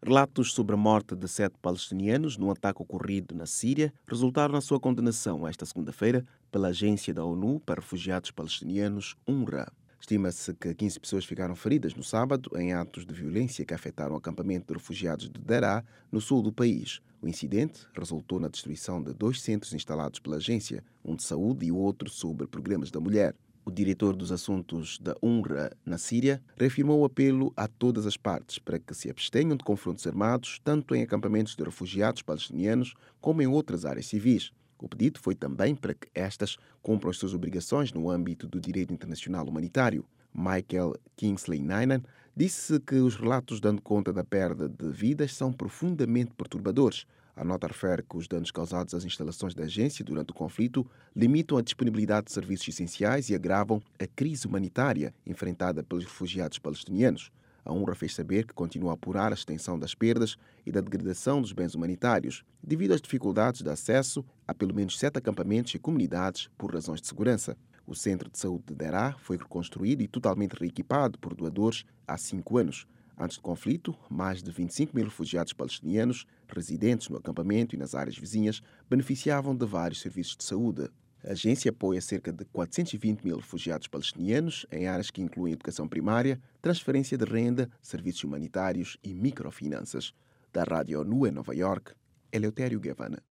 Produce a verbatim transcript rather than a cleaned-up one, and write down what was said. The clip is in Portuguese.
Relatos sobre a morte de sete palestinianos num ataque ocorrido na Síria resultaram na sua condenação esta segunda-feira pela Agência da ONU para Refugiados Palestinianos, UNRWA. Estima-se que quinze pessoas ficaram feridas no sábado em atos de violência que afetaram o acampamento de refugiados de Daraa, no sul do país. O incidente resultou na destruição de dois centros instalados pela agência, um de saúde e o outro sobre programas da mulher. O diretor dos assuntos da UNRWA na Síria reafirmou o apelo a todas as partes para que se abstenham de confrontos armados, tanto em acampamentos de refugiados palestinianos como em outras áreas civis. O pedido foi também para que estas cumpram as suas obrigações no âmbito do direito internacional humanitário. Michael Kingsley Ninan disse que os relatos dando conta da perda de vidas são profundamente perturbadores. A nota refere que os danos causados às instalações da agência durante o conflito limitam a disponibilidade de serviços essenciais e agravam a crise humanitária enfrentada pelos refugiados palestinianos. A UNRWA fez saber que continua a apurar a extensão das perdas e da degradação dos bens humanitários, devido às dificuldades de acesso a pelo menos sete acampamentos e comunidades por razões de segurança. O centro de saúde de Daraa foi reconstruído e totalmente reequipado por doadores há cinco anos. Antes do conflito, mais de vinte e cinco mil refugiados palestinianos residentes no acampamento e nas áreas vizinhas beneficiavam de vários serviços de saúde. A agência apoia cerca de quatrocentos e vinte mil refugiados palestinianos em áreas que incluem educação primária, transferência de renda, serviços humanitários e microfinanças. Da Rádio ONU em Nova York, Eleutério Gavan.